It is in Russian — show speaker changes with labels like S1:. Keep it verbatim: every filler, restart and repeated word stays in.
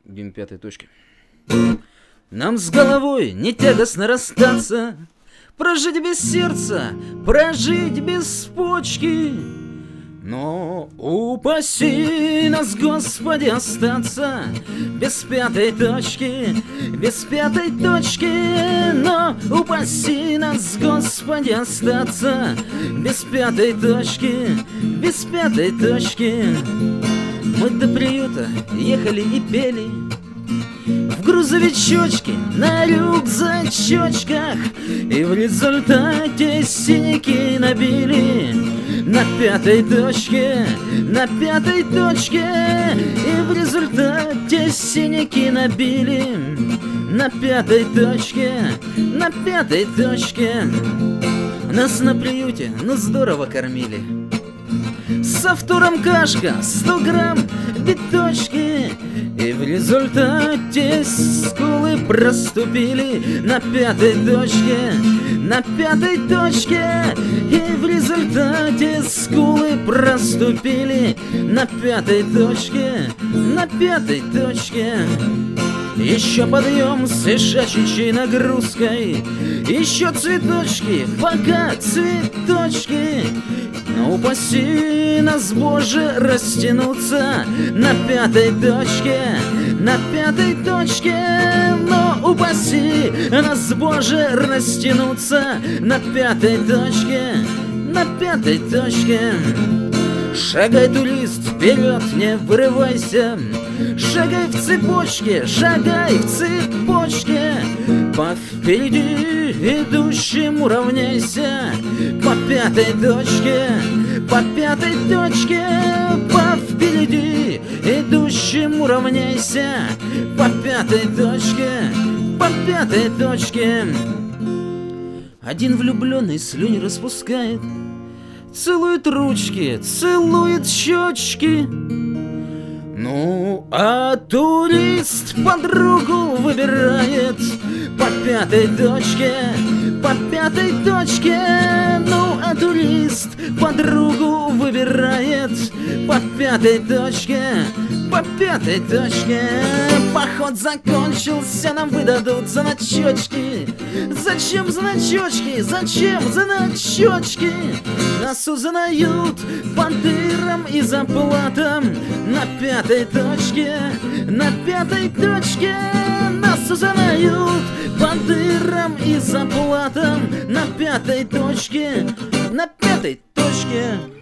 S1: День пятой точки. Нам с головой не тягостно расстаться, прожить без сердца, прожить без почки. Но упаси нас, Господи, остаться без пятой точки, без пятой точки. Но упаси нас, Господи, остаться без пятой точки, без пятой точки. Мы до приюта ехали и пели в грузовичочке на рюкзачочках, и в результате синяки набили на пятой точке, на пятой точке. И в результате синяки набили на пятой точке, на пятой точке. Нас на приюте, ну здорово кормили. Со втором кашка, сто грамм биточки. И в результате скулы проступили на пятой точке, на пятой точке. И в результате скулы проступили на пятой точке, на пятой точке. Еще подъем с ишачьей нагрузкой, еще цветочки, пока цветочки. Но упаси нас, Боже, растянуться на пятой точке, на пятой точке. Но упаси нас, Боже, растянуться на пятой точке, на пятой точке. Шагай, турист, вперед, не вырывайся, шагай в цепочке, шагай в цепочке. По впереди идущему равняйся, по пятой точке, по пятой точке. По впереди идущему равняйся, по пятой точке, по пятой точке. Один влюбленный слюни распускает, целует ручки, целует щечки. Ну, а турист подругу выбирает по пятой точке, по пятой точке. Ну, а турист подругу выбирает по пятой точке, по пятой точке. Поход закончился, нам выдадут значочки. Зачем значочки? Зачем значочки? Нас узнают по дырам и заплатам на пятой точке, на пятой точке. Нас узнают по дырам и заплатам на пятой точке, на пятой точке.